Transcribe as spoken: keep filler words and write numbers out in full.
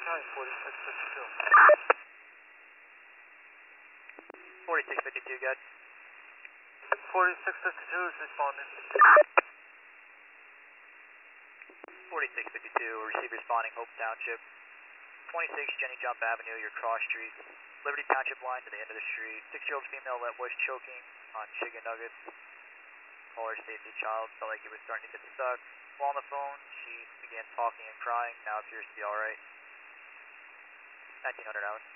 Hi, forty-six fifty-two. forty-six fifty-two, good. forty-six fifty-two is responding. forty-six fifty-two, receive responding, Hope Township. twenty-six Jenny Jump Avenue, your cross street. Liberty Township line to the end of the street. Six-year-old female that was choking on chicken nuggets. Caller safety child, felt like he was starting to get stuck. While on the phone, she began talking and crying, now appears to be alright. nineteen hundred out.